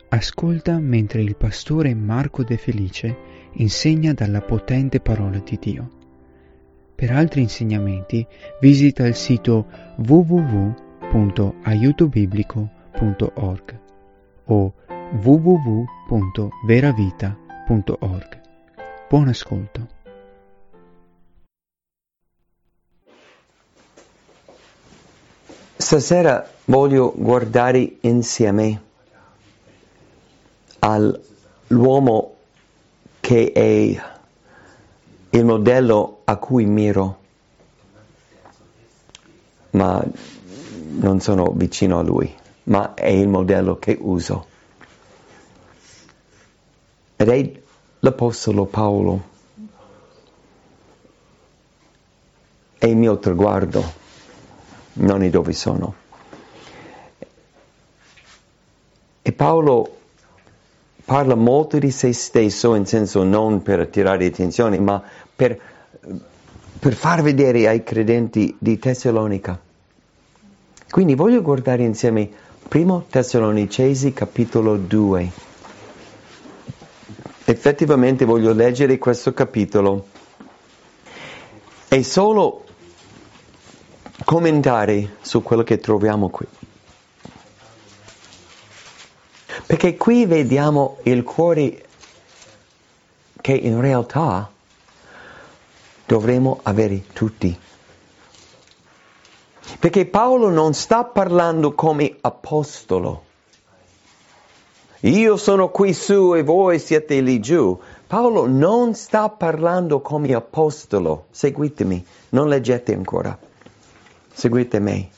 Ascolta mentre il pastore Marco De Felice insegna dalla potente parola di Dio. Per altri insegnamenti visita il sito www.aiutobiblico.org o www.veravita.org. Buon ascolto. Stasera voglio guardare insieme all'uomo che è il modello a cui miro, ma non sono vicino a lui, ma è il modello che uso. Ed è l'Apostolo Paolo. È il mio traguardo, non è dove sono. E Paolo parla molto di se stesso, in senso non per attirare attenzione, ma per far vedere ai credenti di Tessalonica. Quindi voglio guardare insieme 1 Tessalonicesi capitolo 2. Effettivamente voglio leggere questo capitolo e solo commentare su quello che troviamo qui. Perché qui vediamo il cuore che in realtà dovremo avere tutti. Perché Paolo non sta parlando come apostolo. Io sono qui su e voi siete lì giù. Paolo non sta parlando come apostolo. Seguitemi, non leggete ancora. Seguite me.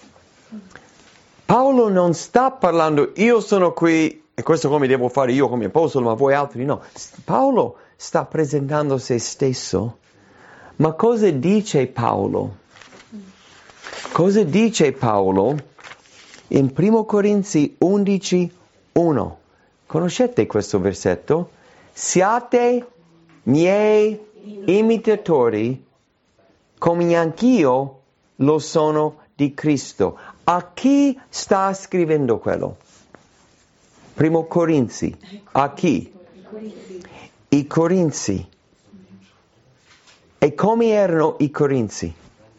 Paolo non sta parlando, io sono qui e questo come devo fare io come apostolo, ma voi altri no. Paolo sta presentando se stesso. Ma cosa dice Paolo? Cosa dice Paolo in 1 Corinzi 11:1? Conoscete questo versetto? Siate miei imitatori come anch'io lo sono di Cristo. A chi sta scrivendo quello? 1 Corinzi. A chi? I Corinzi. E come erano i Corinzi?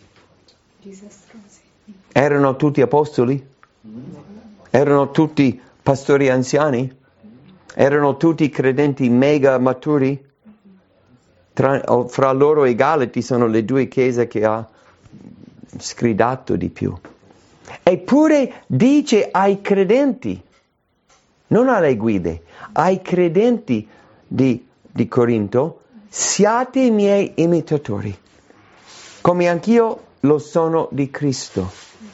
Erano tutti apostoli? Erano tutti pastori anziani? Erano tutti credenti mega maturi? Fra loro e i Galati sono le due chiese che ha sgridato di più. Eppure dice ai credenti, non alle guide, ai credenti di Corinto, siate i miei imitatori, come anch'io lo sono di Cristo.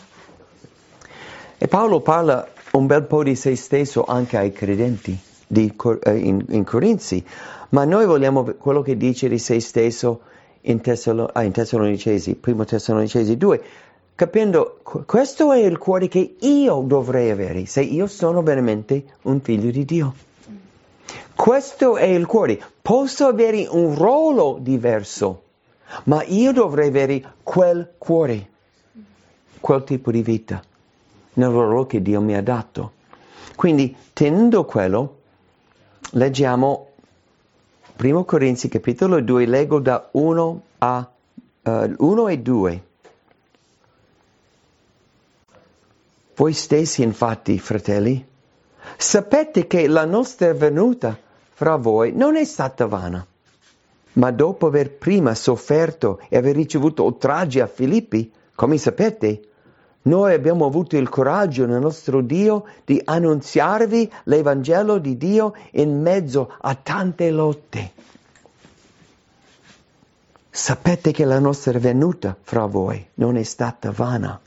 E Paolo parla un bel po' di se stesso anche ai credenti in Corinzi, ma noi vogliamo quello che dice di se stesso in Tessalonicesi, 1 Tessalonicesi 2, capendo questo è il cuore che io dovrei avere se io sono veramente un figlio di Dio. Questo è il cuore. Posso avere un ruolo diverso, ma io dovrei avere quel cuore, quel tipo di vita, nel ruolo che Dio mi ha dato. Quindi, tenendo quello, leggiamo 1 Corinzi capitolo 2, leggo da 1 e 2. Voi stessi, infatti, fratelli, sapete che la nostra venuta fra voi non è stata vana, ma dopo aver prima sofferto e aver ricevuto oltraggi a Filippi, come sapete, noi abbiamo avuto il coraggio nel nostro Dio di annunziarvi l'Evangelo di Dio in mezzo a tante lotte. Sapete che la nostra venuta fra voi non è stata vana.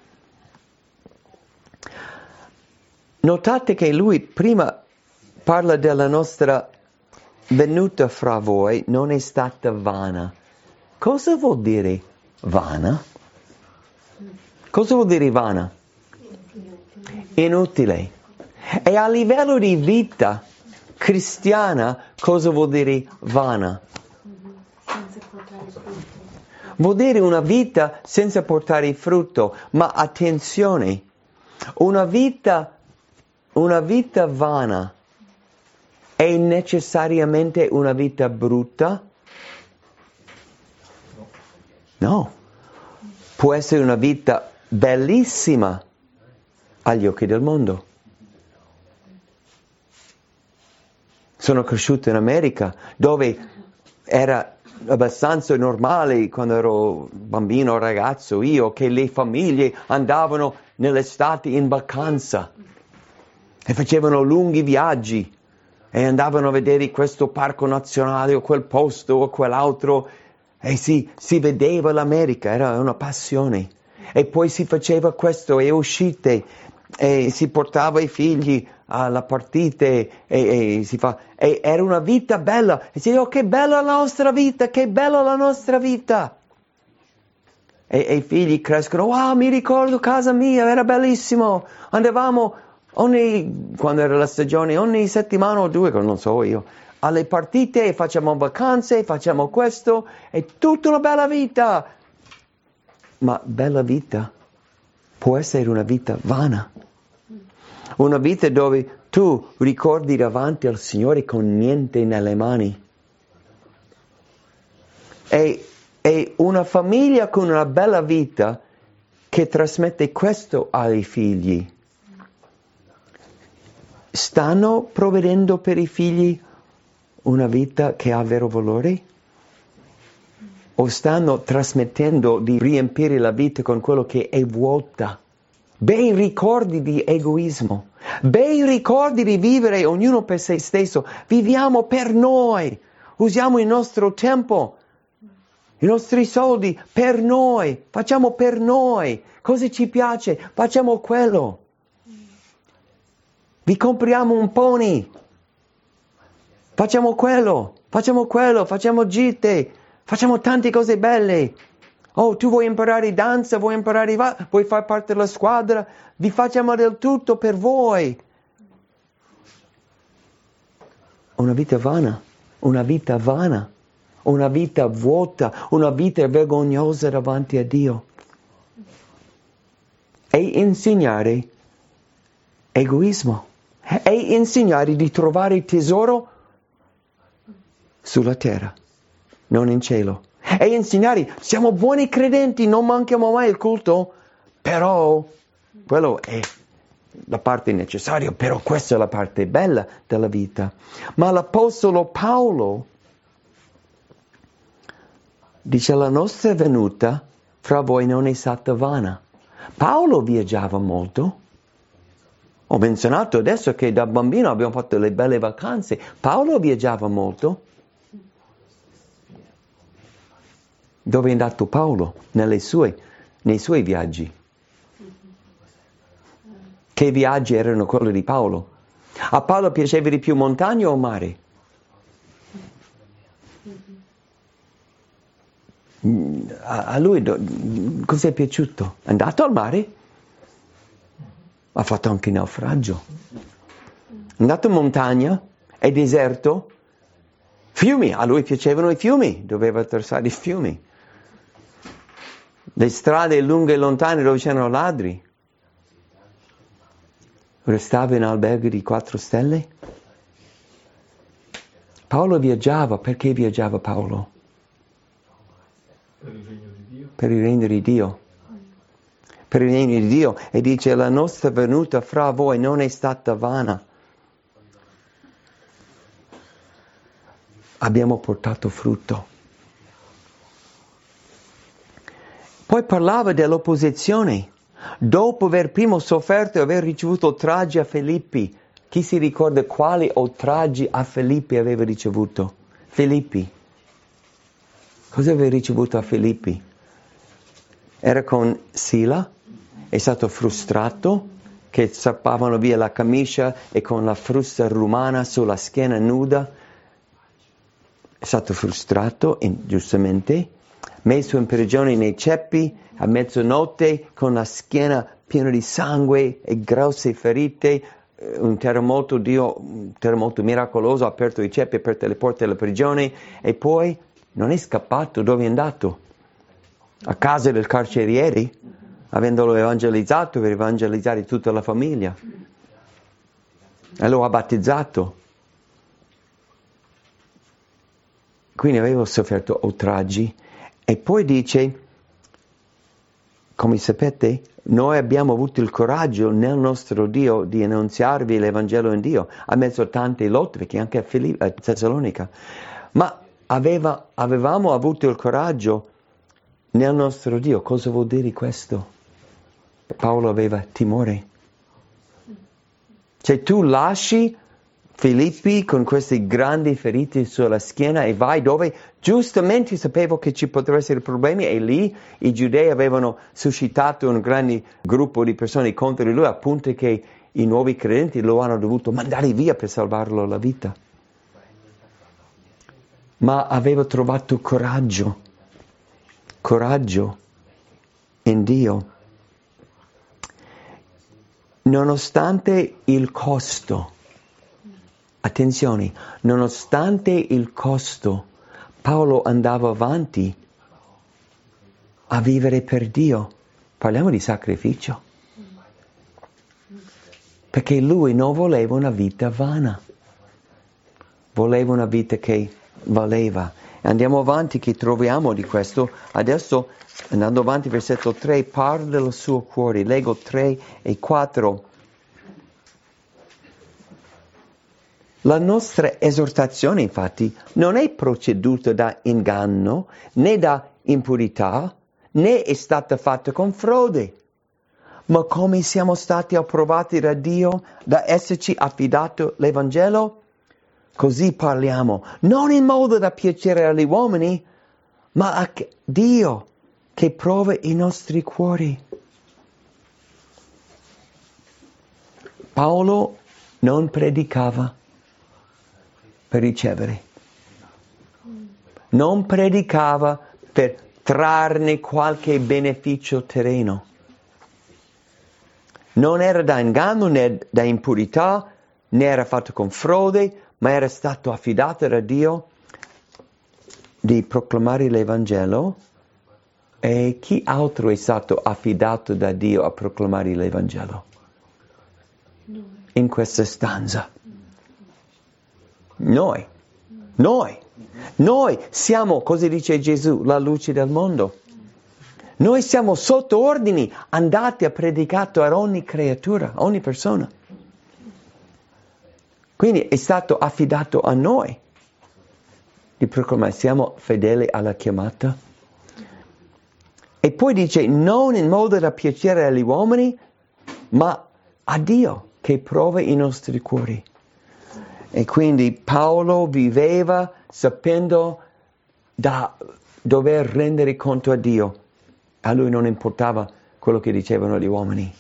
Notate che lui prima parla della nostra venuta fra voi non è stata vana. Cosa vuol dire vana? Cosa vuol dire vana? Inutile. E a livello di vita cristiana, cosa vuol dire vana? Vuol dire una vita senza portare frutto, ma attenzione, una vita una vita vana è necessariamente una vita brutta? No. Può essere una vita bellissima agli occhi del mondo. Sono cresciuto in America, dove era abbastanza normale quando ero bambino, ragazzo, io, che le famiglie andavano nell'estate in vacanza e facevano lunghi viaggi e andavano a vedere questo parco nazionale o quel posto o quell'altro e si vedeva l'America, era una passione. E poi si faceva questo e uscite e si portava i figli alla partita e si fa... E era una vita bella. E si dice, oh, che bella la nostra vita, che bella la nostra vita. E i figli crescono, wow, mi ricordo casa mia, era bellissimo. Andavamo quando era la stagione, ogni settimana o due, non so io, alle partite e facciamo vacanze, facciamo questo, è tutta una bella vita. Ma bella vita può essere una vita vana. Una vita dove tu ricordi davanti al Signore con niente nelle mani. E una famiglia con una bella vita che trasmette questo ai figli. Stanno provvedendo per i figli una vita che ha vero valore? O stanno trasmettendo di riempire la vita con quello che è vuota? Bei ricordi di egoismo, bei ricordi di vivere ognuno per se stesso. Viviamo per noi, usiamo il nostro tempo, i nostri soldi per noi, facciamo per noi. Cosa ci piace? Facciamo quello. Vi compriamo un pony, facciamo quello, facciamo gite, facciamo tante cose belle. Oh, tu vuoi imparare danza, vuoi far parte della squadra, vi facciamo del tutto per voi. Una vita vana, una vita vuota, una vita vergognosa davanti a Dio. E insegnare egoismo, e insegnare di trovare tesoro sulla terra, non in cielo. E insegnare, siamo buoni credenti, non manchiamo mai il culto, però quello è la parte necessaria, però questa è la parte bella della vita. Ma l'Apostolo Paolo dice, la nostra venuta fra voi non è stata vana. Paolo viaggiava molto. Ho menzionato adesso che da bambino abbiamo fatto le belle vacanze. Paolo viaggiava molto. Dove è andato Paolo? Nei suoi viaggi. Che viaggi erano quelli di Paolo? A Paolo piaceva di più montagna o mare? A lui cosa è piaciuto? È andato al mare? Ha fatto anche naufragio. È andato in montagna? È deserto? Fiumi, a lui piacevano i fiumi, doveva attraversare i fiumi. Le strade lunghe e lontane dove c'erano ladri. Restava in alberghi di 4 stelle. Paolo viaggiava. Perché viaggiava Paolo? Per il regno di Dio. Per il regno di Dio. Per il regno di Dio. E dice, la nostra venuta fra voi non è stata vana. Abbiamo portato frutto. Poi parlava dell'opposizione. Dopo aver prima sofferto e aver ricevuto oltraggi a Filippi, chi si ricorda quali oltraggi a Filippi aveva ricevuto? Filippi. Cosa aveva ricevuto a Filippi? Era con Sila, è stato frustrato, che strappavano via la camicia e con la frusta romana sulla schiena nuda. È stato frustrato, giustamente, messo in prigione nei ceppi, a mezzanotte, con la schiena piena di sangue e grosse ferite, un terremoto miracoloso, ha aperto i ceppi, ha aperto le porte della prigione, e poi non è scappato. Dove è andato? A casa del carceriere, avendolo evangelizzato per evangelizzare tutta la famiglia. e lo ha battezzato. Quindi aveva sofferto oltraggi. E poi dice, come sapete, noi abbiamo avuto il coraggio nel nostro Dio di annunziarvi l'Evangelo in Dio, a mezzo a tante lotte, perché anche a Tessalonica. Ma avevamo avuto il coraggio nel nostro Dio. Cosa vuol dire questo? Paolo aveva timore. Cioè tu lasci Filippi con queste grandi ferite sulla schiena e vai dove giustamente sapevo che ci potrebbero essere problemi, e lì i giudei avevano suscitato un grande gruppo di persone contro di lui, appunto che i nuovi credenti lo hanno dovuto mandare via per salvarlo la vita. Ma aveva trovato coraggio in Dio. Nonostante il costo, attenzione, nonostante il costo, Paolo andava avanti a vivere per Dio. Parliamo di sacrificio. Perché lui non voleva una vita vana. Voleva una vita che valeva. Andiamo avanti, che troviamo di questo. Adesso, andando avanti, versetto 3, parla del suo cuore. Leggo 3 e 4. La nostra esortazione, infatti, non è proceduta da inganno, né da impurità, né è stata fatta con frode. Ma come siamo stati approvati da Dio, da esserci affidato l'Evangelo, così parliamo, non in modo da piacere agli uomini, ma a Dio che prova i nostri cuori. Paolo non predicava per ricevere. Non predicava per trarne qualche beneficio terreno. Non era da inganno né da impurità, né era fatto con frode, ma era stato affidato da Dio di proclamare l'Evangelo. E chi altro è stato affidato da Dio a proclamare l'Evangelo? In questa stanza. Noi siamo, cosa dice Gesù, la luce del mondo. Noi siamo sotto ordini, andate a predicare a ogni creatura, a ogni persona. Quindi è stato affidato a noi di proclamare, siamo fedeli alla chiamata. E poi dice, non in modo da piacere agli uomini, ma a Dio che prova i nostri cuori. E quindi Paolo viveva sapendo da dover rendere conto a Dio. A lui non importava quello che dicevano gli uomini.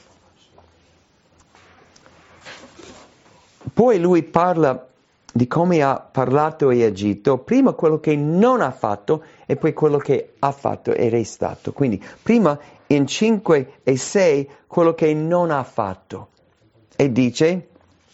Poi lui parla di come ha parlato e agito, prima quello che non ha fatto e poi quello che ha fatto ed è stato. Quindi prima in 5 e 6 quello che non ha fatto. E dice,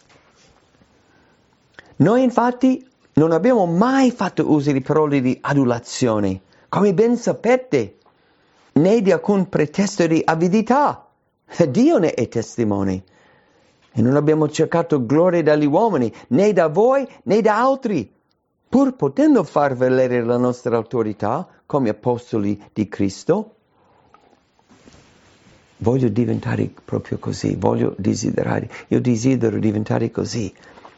noi infatti non abbiamo mai fatto uso di parole di adulazione, come ben sapete, né di alcun pretesto di avidità. Dio ne è testimone. E non abbiamo cercato gloria dagli uomini, né da voi, né da altri, pur potendo far valere la nostra autorità come apostoli di Cristo. Voglio diventare proprio così, io desidero diventare così.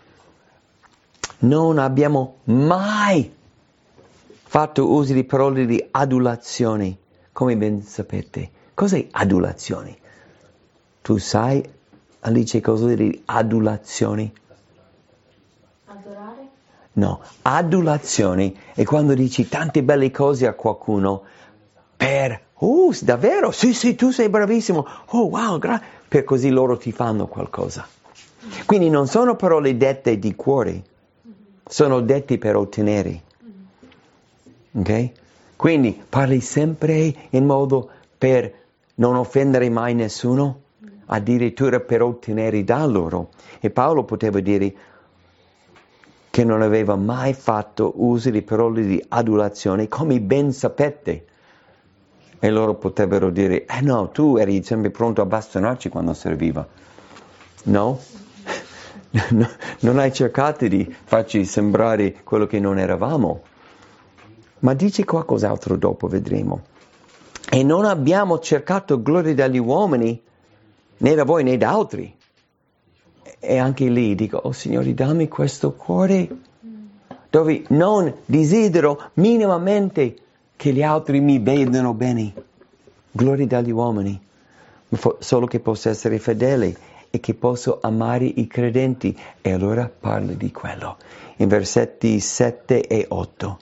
Non abbiamo mai fatto uso di parole di adulazione, come ben sapete. Cos'è adulazione? Tu sai, Alice, cosa vuol dire adulazione? Adorare? No, adulazione è quando dici tante belle cose a qualcuno per, davvero? Sì, tu sei bravissimo. Oh, wow, per così loro ti fanno qualcosa. Quindi non sono parole dette di cuore, sono detti per ottenere. Ok? Quindi parli sempre in modo per non offendere mai nessuno, addirittura per ottenere da loro. E Paolo poteva dire che non aveva mai fatto uso di parole di adulazione, come ben sapete. E loro potrebbero dire, no, tu eri sempre pronto a bastonarci quando serviva. No? Non hai cercato di farci sembrare quello che non eravamo. Ma dice qualcos'altro dopo, vedremo. E non abbiamo cercato gloria dagli uomini, né da voi né da altri. E anche lì dico, oh Signore, dammi questo cuore dove non desidero minimamente che gli altri mi vedano bene. Gloria dagli uomini, solo che posso essere fedele e che posso amare i credenti. E allora parla di quello, in versetti 7 e 8.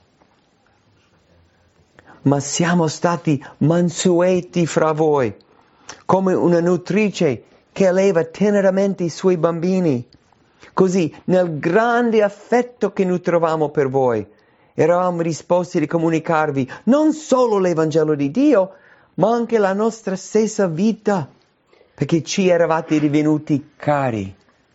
Ma siamo stati mansueti fra voi, come una nutrice che alleva teneramente i suoi bambini. Così, nel grande affetto che nutrovamo per voi, eravamo disposti di comunicarvi non solo l'Evangelo di Dio, ma anche la nostra stessa vita, perché ci eravate divenuti cari.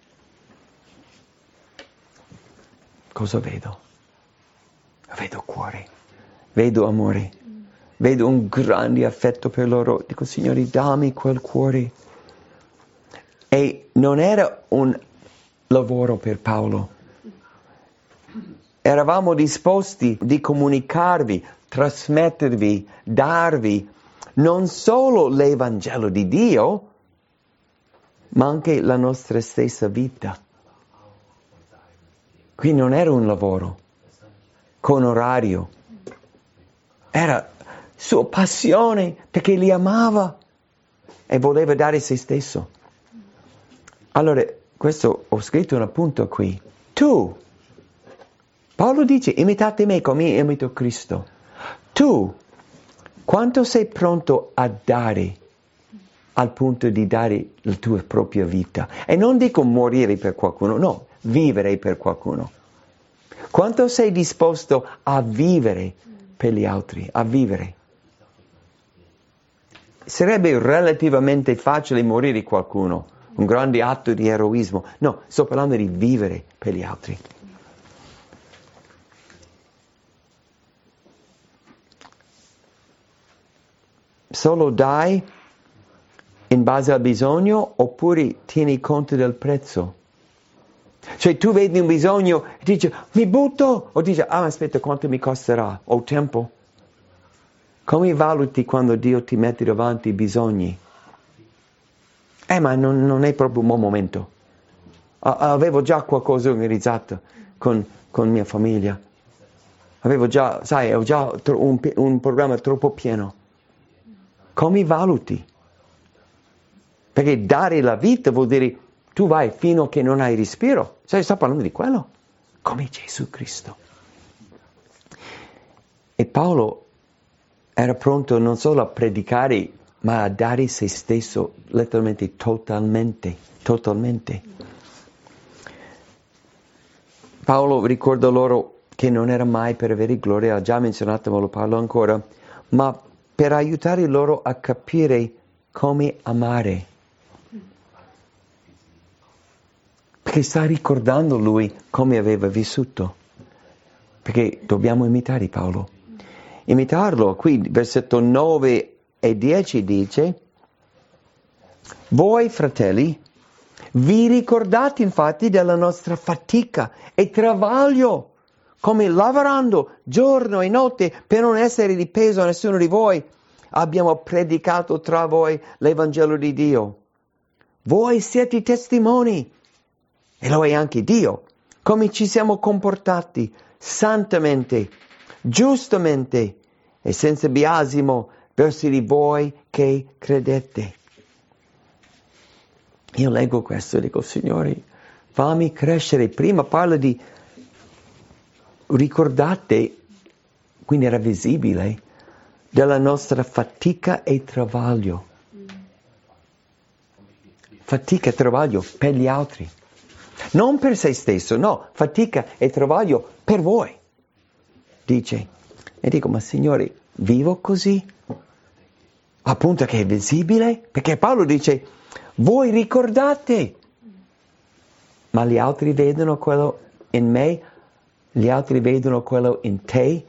Cosa vedo? Vedo cuore, vedo amore, vedo un grande affetto per loro. Dico, Signore, dammi quel cuore. E non era un lavoro per Paolo. Eravamo disposti di comunicarvi, trasmettervi, darvi non solo l'Evangelo di Dio, ma anche la nostra stessa vita. Qui non era un lavoro con orario, era sua passione perché li amava e voleva dare se stesso. Allora, questo ho scritto un appunto qui. Tu, Paolo dice, imitate me come io imito Cristo. Tu, quanto sei pronto a dare al punto di dare la tua propria vita? E non dico morire per qualcuno, no, vivere per qualcuno. Quanto sei disposto a vivere per gli altri, a vivere? Sarebbe relativamente facile morire qualcuno, un grande atto di eroismo. No, sto parlando di vivere per gli altri. Solo dai in base al bisogno oppure tieni conto del prezzo? Cioè tu vedi un bisogno e dici mi butto o dici aspetta quanto mi costerà? Ho tempo? Come valuti quando Dio ti mette davanti i bisogni? Ma non è proprio un buon momento. Avevo già qualcosa organizzato con mia famiglia. Avevo già un programma troppo pieno. Come valuti? Perché dare la vita vuol dire tu vai fino a che non hai respiro. Sto parlando di quello. Come Gesù Cristo. E Paolo era pronto non solo a predicare, ma a dare se stesso letteralmente totalmente. Paolo ricorda loro che non era mai per avere gloria, ha già menzionato ma lo parlo ancora, ma per aiutare loro a capire come amare. Perché sta ricordando lui come aveva vissuto. Perché dobbiamo imitare Paolo. Imitarlo, qui versetto 9 e 10 dice: voi fratelli, vi ricordate infatti della nostra fatica e travaglio, come lavorando giorno e notte per non essere di peso a nessuno di voi, abbiamo predicato tra voi l'Evangelo di Dio. Voi siete testimoni, e lo è anche Dio, come ci siamo comportati santamente, giustamente e senza biasimo verso di voi che credete. Io leggo questo e dico, Signore, fammi crescere. Prima parla di ricordate, quindi era visibile, della nostra fatica e travaglio. Fatica e travaglio per gli altri. Non per se stesso, no, fatica e travaglio per voi, dice. E dico, ma Signore, vivo così? Appunto che è visibile? Perché Paolo dice, voi ricordate, ma gli altri vedono quello in me, gli altri vedono quello in te.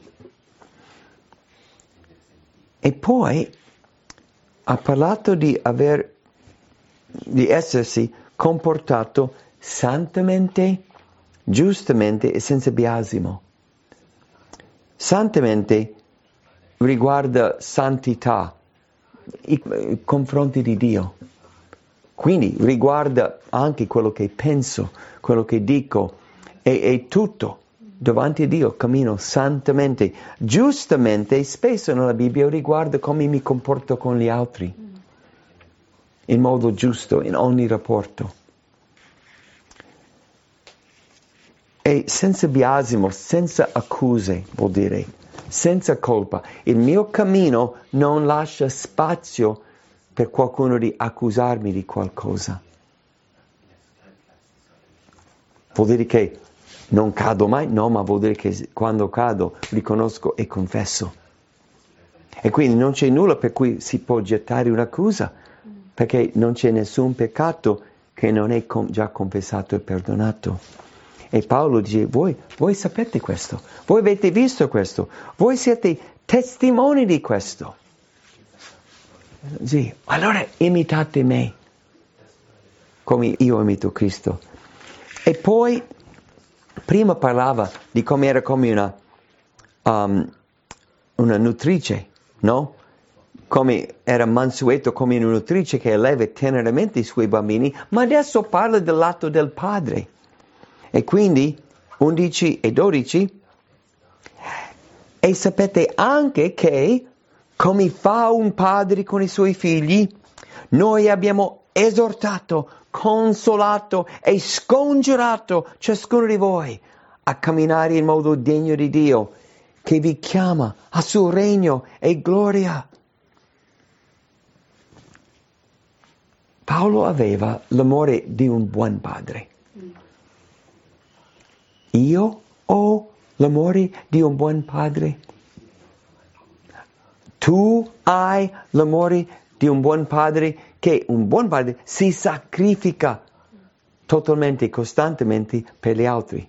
E poi ha parlato di essersi comportato santamente, giustamente e senza biasimo. Santamente riguarda santità, i confronti di Dio. Quindi riguarda anche quello che penso, quello che dico e tutto. Davanti a Dio cammino santamente. Giustamente, spesso nella Bibbia riguarda come mi comporto con gli altri, in modo giusto, in ogni rapporto. E senza biasimo, senza accuse, vuol dire, senza colpa. Il mio cammino non lascia spazio per qualcuno di accusarmi di qualcosa. Vuol dire che non cado mai? No, ma vuol dire che quando cado riconosco e confesso. E quindi non c'è nulla per cui si può gettare un'accusa, perché non c'è nessun peccato che non è già confessato e perdonato. E Paolo dice, voi sapete questo, voi avete visto questo, voi siete testimoni di questo. Sì, allora imitate me, come io imito Cristo. E poi, prima parlava di come era come una nutrice, no? Come era mansueto come una nutrice che alleva teneramente i suoi bambini, ma adesso parla del lato del padre. E quindi 11 e 12, e sapete anche che, come fa un padre con i suoi figli, noi abbiamo esortato, consolato e scongiurato ciascuno di voi a camminare in modo degno di Dio, che vi chiama al suo regno e gloria. Paolo aveva l'amore di un buon padre. Io ho l'amore di un buon padre. Tu hai l'amore di un buon padre, che un buon padre si sacrifica totalmente, costantemente per gli altri.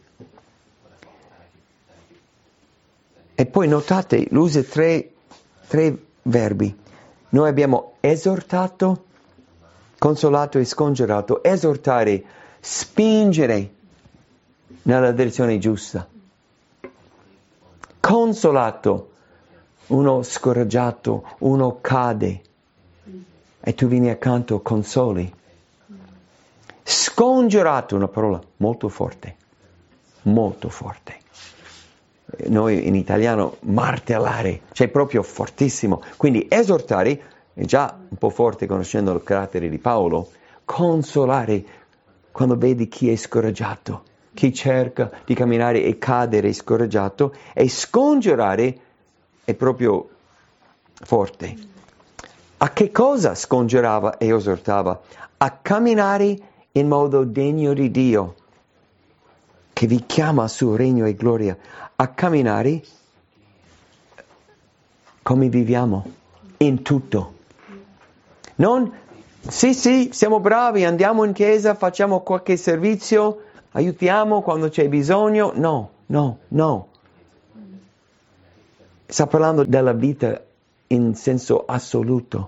E poi notate, lui usa tre verbi. Noi abbiamo esortato, consolato e scongiurato. Esortare, spingere nella direzione giusta. Consolato, uno scoraggiato, uno cade e tu vieni accanto, consoli. Scongiurato, una parola molto forte, molto forte. Noi in italiano martellare, cioè proprio fortissimo. Quindi esortare è già un po' forte conoscendo il carattere di Paolo. Consolare quando vedi chi è scoraggiato, chi cerca di camminare e cadere scoraggiato, e scongiurare è proprio forte. A che cosa scongiurava e esortava? A camminare in modo degno di Dio, che vi chiama al suo regno e gloria. A camminare come viviamo, in tutto. Non, sì, siamo bravi, andiamo in chiesa, facciamo qualche servizio, aiutiamo quando c'è bisogno. No. Sta parlando della vita in senso assoluto.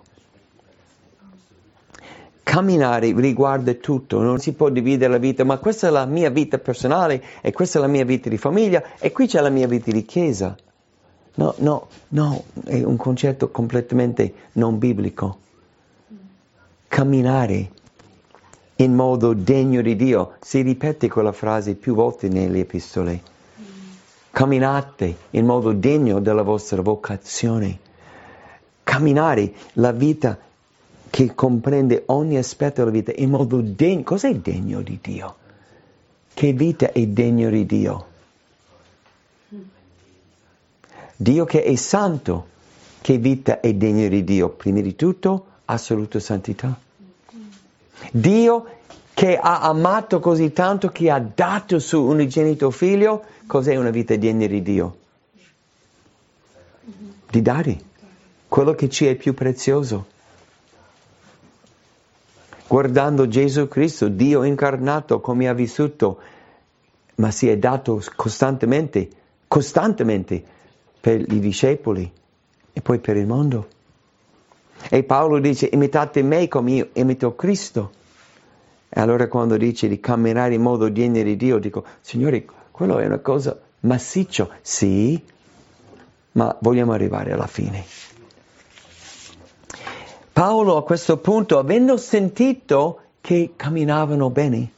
Camminare riguarda tutto, non si può dividere la vita, ma questa è la mia vita personale e questa è la mia vita di famiglia e qui c'è la mia vita di chiesa. No, è un concetto completamente non biblico. Camminare in modo degno di Dio, si ripete quella frase più volte nelle epistole. Camminate in modo degno della vostra vocazione. Camminare la vita che comprende ogni aspetto della vita in modo degno. Cos'è degno di Dio? Che vita è degno di Dio? Dio che è santo, che vita è degno di Dio? Prima di tutto, assoluta santità. Dio che ha amato così tanto che ha dato il suo unigenito figlio, cos'è una vita degna di Dio? Di dare quello che ci è più prezioso. Guardando Gesù Cristo, Dio incarnato, come ha vissuto, ma si è dato costantemente per i discepoli e poi per il mondo. E Paolo dice, imitate me come io imito Cristo. E allora quando dice di camminare in modo degno di Dio, dico, Signore, quello è una cosa massiccio. Sì, ma vogliamo arrivare alla fine. Paolo a questo punto, avendo sentito che camminavano bene,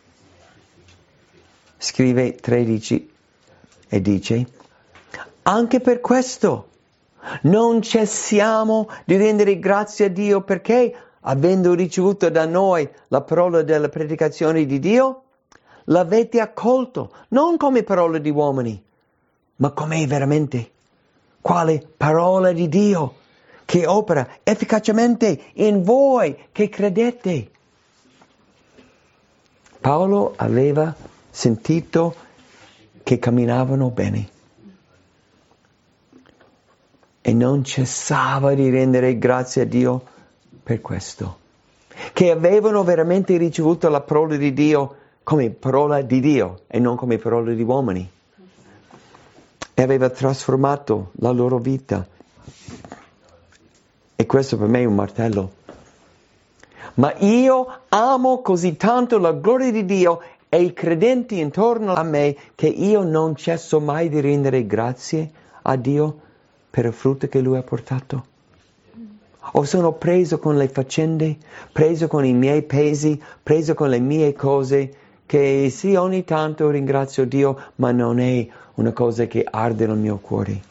scrive 13 e dice, anche per questo non cessiamo di rendere grazie a Dio perché, avendo ricevuto da noi la parola della predicazione di Dio, l'avete accolto, non come parola di uomini, ma come veramente, quale parola di Dio, che opera efficacemente in voi che credete. Paolo aveva sentito che camminavano bene e non cessava di rendere grazie a Dio per questo, che avevano veramente ricevuto la parola di Dio come parola di Dio e non come parola di uomini, e aveva trasformato la loro vita. E questo per me è un martello. Ma io amo così tanto la gloria di Dio e i credenti intorno a me che io non cesso mai di rendere grazie a Dio per il frutto che Lui ha portato. O sono preso con le faccende, preso con i miei pesi, preso con le mie cose, che sì, ogni tanto ringrazio Dio, ma non è una cosa che arde nel mio cuore.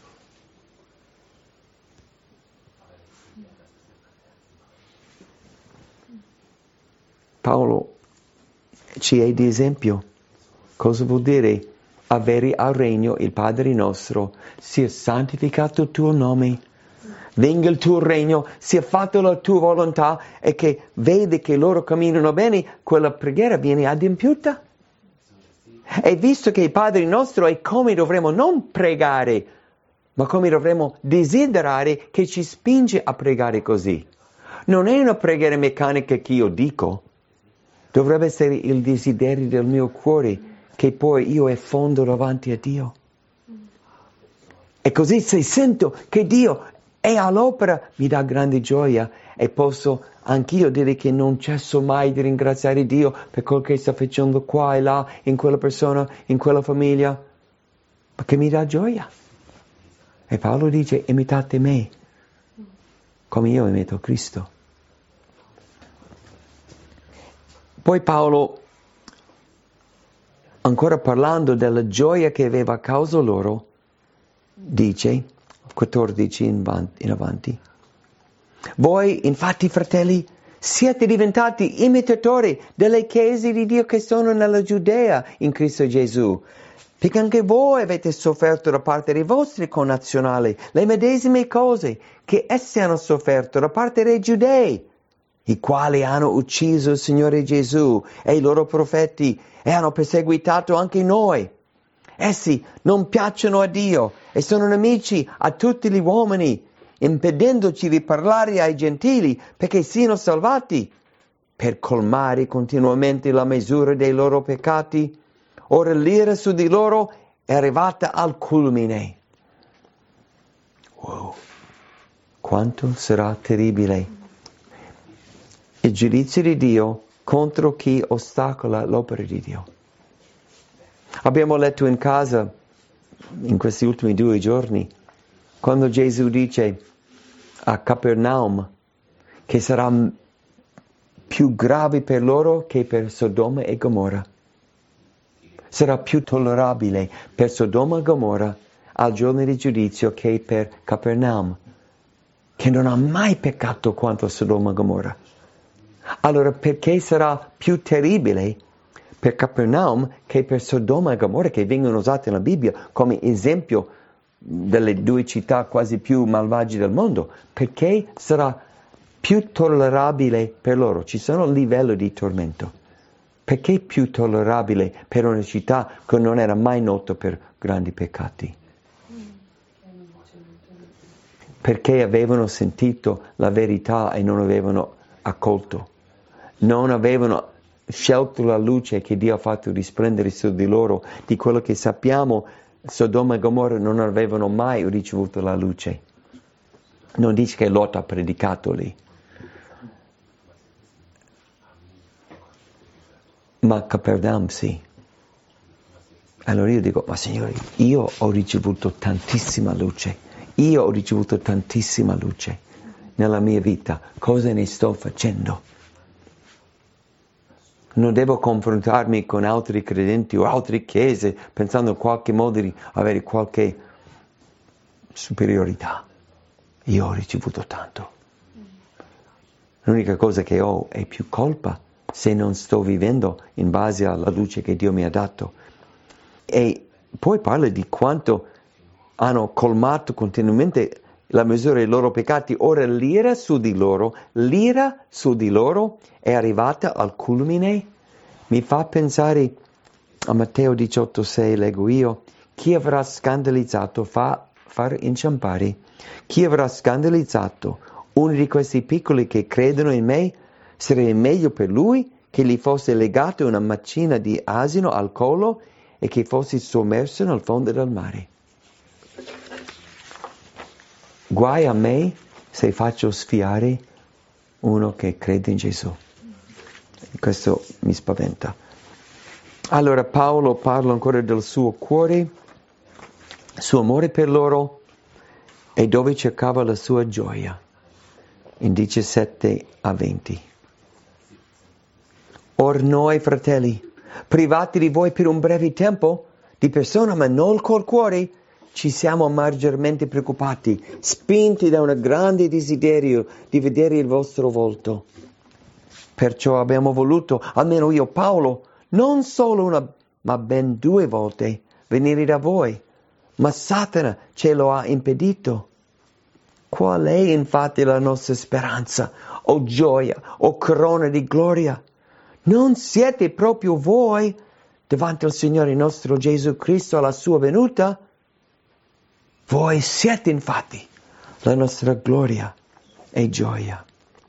Paolo ci è di esempio. Cosa vuol dire? Avere al regno il Padre nostro, sia santificato il tuo nome, venga il tuo regno, sia fatta la tua volontà, e che vede che loro camminano bene, quella preghiera viene adempiuta. E visto che il Padre nostro è come dovremmo non pregare, ma come dovremmo desiderare, che ci spinge a pregare così. Non è una preghiera meccanica che io dico, dovrebbe essere il desiderio del mio cuore che poi io effondo davanti a Dio. E così se sento che Dio è all'opera mi dà grande gioia e posso anch'io dire che non cesso mai di ringraziare Dio per quel che sta facendo qua e là, in quella persona, in quella famiglia, perché mi dà gioia. E Paolo dice, imitate me, come io imito Cristo. Poi Paolo, ancora parlando della gioia che aveva a causa loro, dice, 14 in avanti, voi infatti fratelli siete diventati imitatori delle chiese di Dio che sono nella Giudea in Cristo Gesù, perché anche voi avete sofferto da parte dei vostri connazionali le medesime cose che essi hanno sofferto da parte dei giudei, i quali hanno ucciso il Signore Gesù e i loro profeti e hanno perseguitato anche noi. Essi non piacciono a Dio e sono nemici a tutti gli uomini, impedendoci di parlare ai gentili perché siano salvati. Per colmare continuamente la misura dei loro peccati, ora l'ira su di loro è arrivata al culmine. Wow, quanto sarà terribile il giudizio di Dio contro chi ostacola l'opera di Dio. Abbiamo letto in casa, in questi ultimi 2 giorni, quando Gesù dice a Capernaum che sarà più grave per loro che per Sodoma e Gomorra. Sarà più tollerabile per Sodoma e Gomorra al giorno di giudizio che per Capernaum, che non ha mai peccato quanto Sodoma e Gomorra. Allora perché sarà più terribile per Capernaum che per Sodoma e Gomorra, che vengono usate nella Bibbia come esempio delle 2 città quasi più malvagie del mondo? Perché sarà più tollerabile per loro? Ci sono livelli di tormento. Perché più tollerabile per una città che non era mai nota per grandi peccati? Perché avevano sentito la verità e non avevano accolto. Non avevano scelto la luce che Dio ha fatto risplendere su di loro. Di quello che sappiamo, Sodoma e Gomorra non avevano mai ricevuto la luce. Non dice che Lot ha predicato lì. ma Capernaum sì. Allora io dico, ma Signore, io ho ricevuto tantissima luce, io ho ricevuto tantissima luce nella mia vita, cosa ne sto facendo? Non devo confrontarmi con altri credenti o altre chiese pensando in qualche modo di avere qualche superiorità. Io ho ricevuto tanto. L'unica cosa che ho è più colpa se non sto vivendo in base alla luce che Dio mi ha dato. E poi parla di quanto hanno colmato continuamente la misura dei loro peccati. Ora l'ira su di loro è arrivata al culmine. Mi fa pensare a Matteo 18,6, leggo io, chi avrà scandalizzato, far inciampare, chi avrà scandalizzato uno di questi piccoli che credono in me, sarebbe meglio per lui che gli fosse legato una macina di asino al collo e che fosse sommerso nel fondo del mare. Guai a me se faccio sfiare uno che crede in Gesù. Questo mi spaventa. Allora Paolo parla ancora del suo cuore, suo amore per loro e dove cercava la sua gioia. In 17 a 20. Or noi, fratelli, privati di voi per un breve tempo, di persona ma non col cuore, ci siamo maggiormente preoccupati, spinti da un grande desiderio di vedere il vostro volto. Perciò abbiamo voluto, almeno io Paolo, non solo una, ma ben 2 volte venire da voi, ma Satana ce lo ha impedito. Qual è infatti la nostra speranza, o gioia, o corona di gloria? Non siete proprio voi davanti al Signore nostro Gesù Cristo alla sua venuta? Voi siete infatti la nostra gloria e gioia.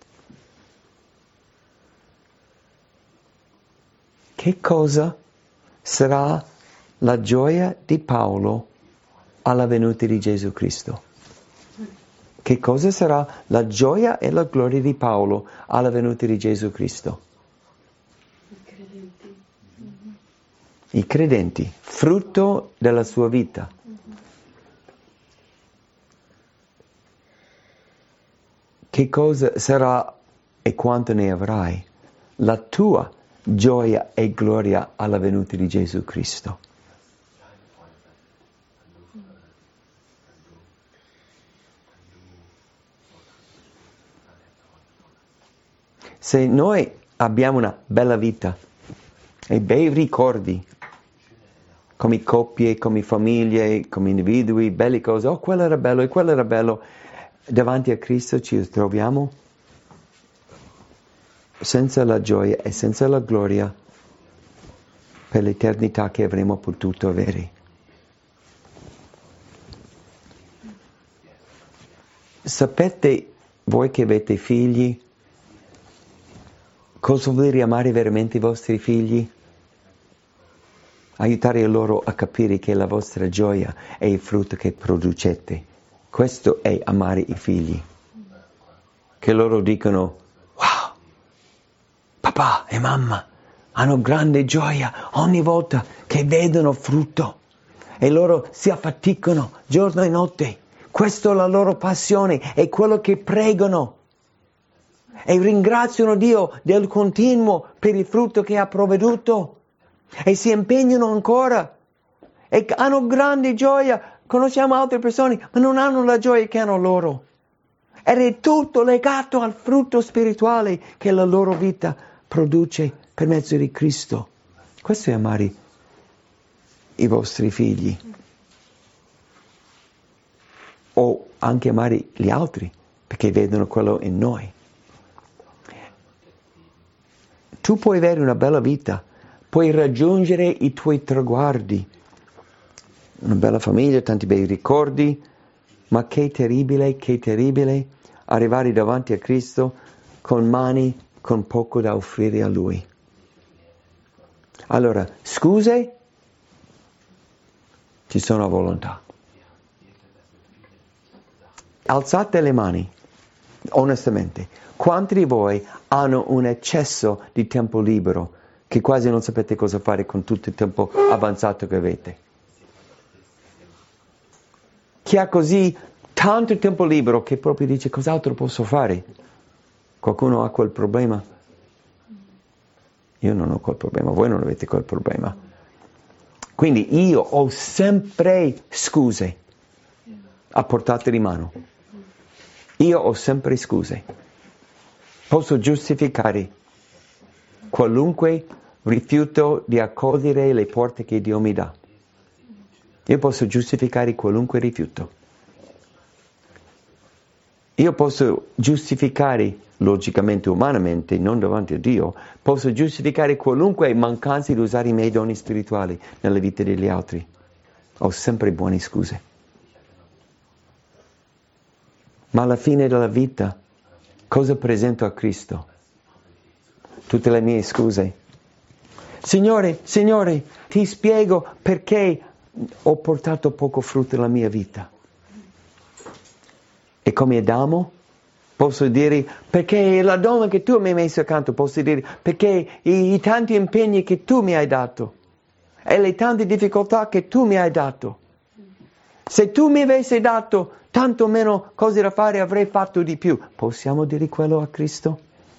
Che cosa sarà la gioia di Paolo alla venuta di Gesù Cristo? Che cosa sarà la gioia e la gloria di Paolo alla venuta di Gesù Cristo? I credenti, frutto della sua vita. Che cosa sarà e quanto ne avrai? La tua gioia e gloria alla venuta di Gesù Cristo. Se noi abbiamo una bella vita e bei ricordi, come coppie, come famiglie, come individui, belle cose, oh quello era bello e quello era bello, davanti a Cristo ci troviamo senza la gioia e senza la gloria per l'eternità che avremmo potuto avere. Sapete voi che avete figli? Cosa vuol dire amare veramente i vostri figli? Aiutare loro a capire che la vostra gioia è il frutto che producete. Questo è amare i figli. Che loro dicono, wow, papà e mamma hanno grande gioia ogni volta che vedono frutto e loro si affaticano giorno e notte. Questa è la loro passione, è quello che pregano. E ringraziano Dio del continuo per il frutto che ha provveduto e si impegnano ancora e hanno grande gioia. Conosciamo altre persone ma non hanno la gioia che hanno loro ed è tutto legato al frutto spirituale che la loro vita produce per mezzo di Cristo. Questo è amare i vostri figli o anche amare gli altri perché vedono quello in noi. Tu puoi avere una bella vita, puoi raggiungere i tuoi traguardi, una bella famiglia, tanti bei ricordi, ma che terribile arrivare davanti a Cristo con mani con poco da offrire a Lui. Allora, scuse, ci sono a volontà. Alzate le mani, onestamente. Quanti di voi hanno un eccesso di tempo libero che quasi non sapete cosa fare con tutto il tempo avanzato che avete. Chi ha così tanto tempo libero che proprio dice cos'altro posso fare? Qualcuno ha quel problema? Io non ho quel problema, voi non avete quel problema. Quindi io ho sempre scuse a portata di mano. Io ho sempre scuse. Posso giustificare qualunque rifiuto di accogliere le porte che Dio mi dà. Io posso giustificare qualunque rifiuto. Io posso giustificare, logicamente, umanamente, non davanti a Dio, posso giustificare qualunque mancanza di usare i miei doni spirituali nella vita degli altri. Ho sempre buone scuse. Ma alla fine della vita, cosa presento a Cristo? Tutte le mie scuse. Signore, ti spiego perché ho portato poco frutto nella mia vita. E come Adamo posso dire perché la donna che tu mi hai messo accanto, posso dire perché i tanti impegni che tu mi hai dato e le tante difficoltà che tu mi hai dato. Se tu mi avessi dato tanto meno cose da fare avrei fatto di più. Possiamo dire quello a Cristo?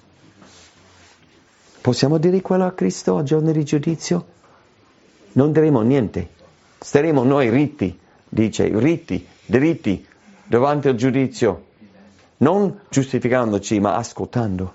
Possiamo dire quello a Cristo al giorno di giudizio? Non diremo niente. Staremo noi ritti, dritti, davanti al giudizio. Non giustificandoci, ma ascoltando.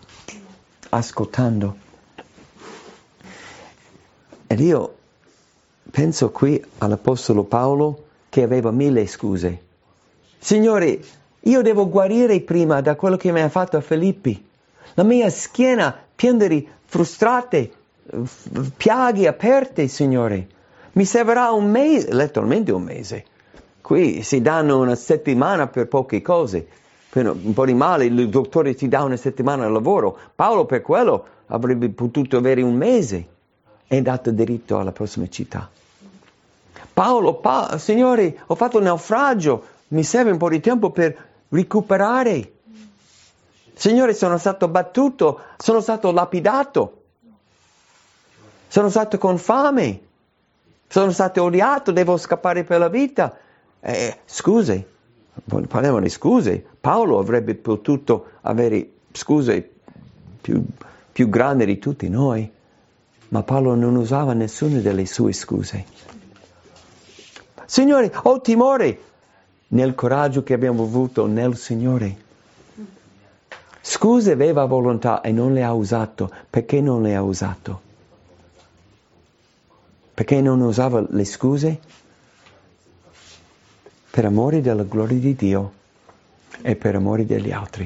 Ed io penso qui all'Apostolo Paolo che aveva 1000 scuse. Signore, io devo guarire prima da quello che mi ha fatto a Filippi. La mia schiena piena di frustrate, piaghe aperte, Signore. Mi servirà un mese, letteralmente un mese. Qui si danno una settimana per poche cose. Per un po' di male, il dottore ti dà una settimana di lavoro. Paolo per quello avrebbe potuto avere un mese. È andato diritto alla prossima città. Paolo, Signore, ho fatto un naufragio. Mi serve un po' di tempo per recuperare. Signore, sono stato battuto, sono stato lapidato. Sono stato con fame. Sono stato odiato, devo scappare per la vita. Scuse, parliamo di scuse. Paolo avrebbe potuto avere scuse più grandi di tutti noi, ma Paolo non usava nessuna delle sue scuse. Signore, ho timore nel coraggio che abbiamo avuto nel Signore. Scuse aveva volontà e non le ha usato. Perché non le ha usato? Perché non usava le scuse? Per amore della gloria di Dio e per amore degli altri.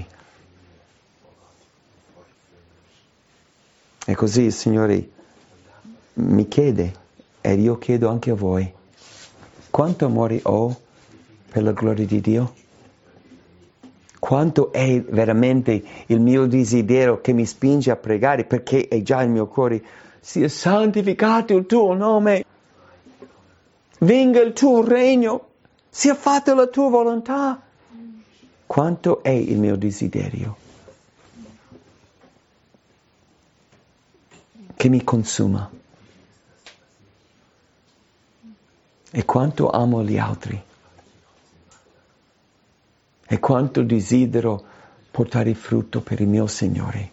E così il Signore mi chiede, ed io chiedo anche a voi, quanto amore ho per la gloria di Dio? Quanto è veramente il mio desiderio che mi spinge a pregare, perché è già il mio cuore, sia santificato il tuo nome, venga il tuo regno, sia fatta la tua volontà. Quanto è il mio desiderio che mi consuma? E quanto amo gli altri? E quanto desidero portare frutto per il mio Signore?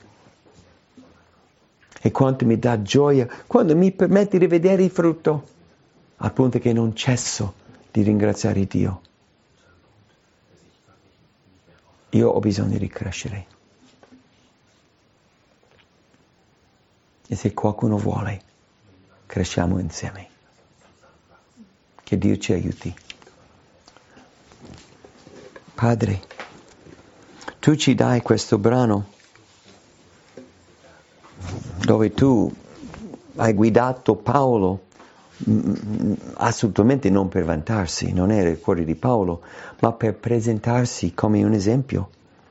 E quanto mi dà gioia quando mi permette di vedere il frutto, al punto che non cesso di ringraziare Dio. Io ho bisogno di crescere. E se qualcuno vuole, cresciamo insieme. Che Dio ci aiuti. Padre, tu ci dai questo brano dove tu hai guidato Paolo, assolutamente non per vantarsi, non era il cuore di Paolo, ma per presentarsi come un esempio.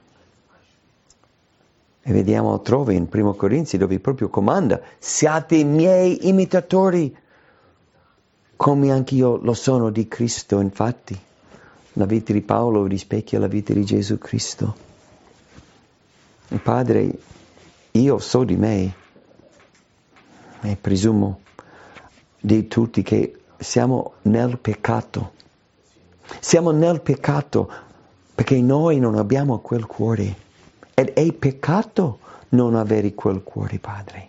E vediamo altrove in 1 Corinzi dove proprio comanda, siate i miei imitatori, come anch'io lo sono di Cristo. Infatti, la vita di Paolo rispecchia la vita di Gesù Cristo. Padre, io so di me, e presumo di tutti che siamo nel peccato. Siamo nel peccato perché noi non abbiamo quel cuore. Ed è peccato non avere quel cuore, Padre.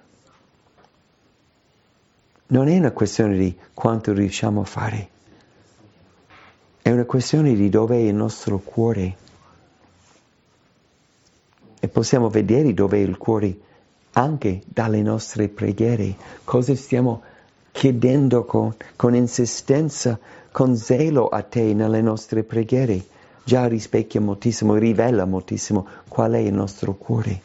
Non è una questione di quanto riusciamo a fare. È una questione di dove è il nostro cuore. E possiamo vedere dove è il cuore anche dalle nostre preghiere. Cosa stiamo chiedendo con insistenza, con zelo a te nelle nostre preghiere. Già rispecchia moltissimo, rivela moltissimo qual è il nostro cuore.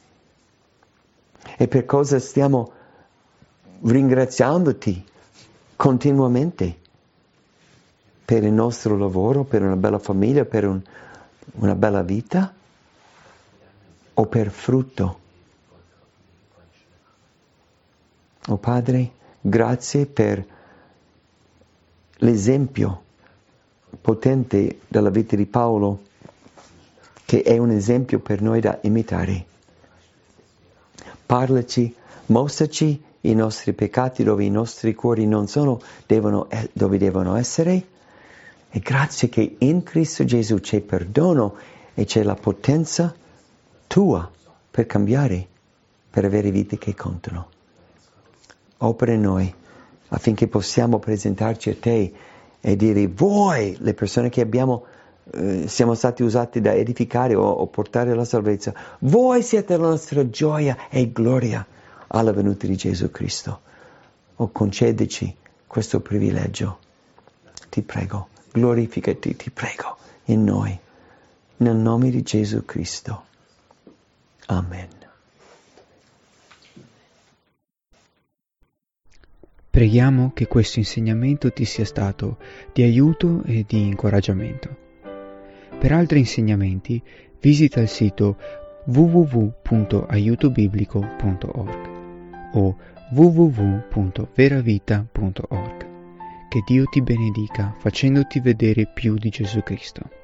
E per cosa stiamo ringraziandoti continuamente? Per il nostro lavoro, per una bella famiglia, per una bella vita? O per frutto? Oh Padre, grazie per l'esempio potente della vita di Paolo, che è un esempio per noi da imitare. Parlaci, mostraci i nostri peccati dove i nostri cuori non sono, dove devono essere. E grazie che in Cristo Gesù c'è perdono e c'è la potenza tua per cambiare, per avere vite che contano. Opera in noi affinché possiamo presentarci a te e dire: voi, le persone che siamo stati usati da edificare o portare alla salvezza, voi siete la nostra gioia e gloria alla venuta di Gesù Cristo. O concedici questo privilegio, ti prego, glorificati, ti prego, in noi, nel nome di Gesù Cristo. Amen. Preghiamo che questo insegnamento ti sia stato di aiuto e di incoraggiamento. Per altri insegnamenti visita il sito www.aiutobiblico.org o www.veravita.org. Che Dio ti benedica facendoti vedere più di Gesù Cristo.